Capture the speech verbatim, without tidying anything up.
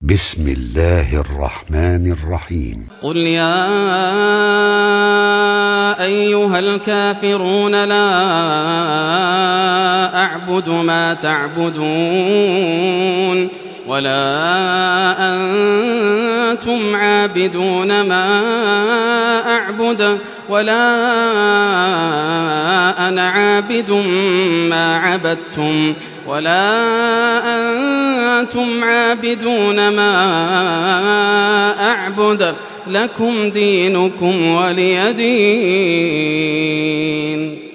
بسم الله الرحمن الرحيم. قل يا أيها الكافرون لا أعبد ما تعبدون ولا أنتم عابدون ما أعبد ولا أنا عابد ما عبدتم ولا أنتم عابدون ما أعبد لكم دينكم ولي دين.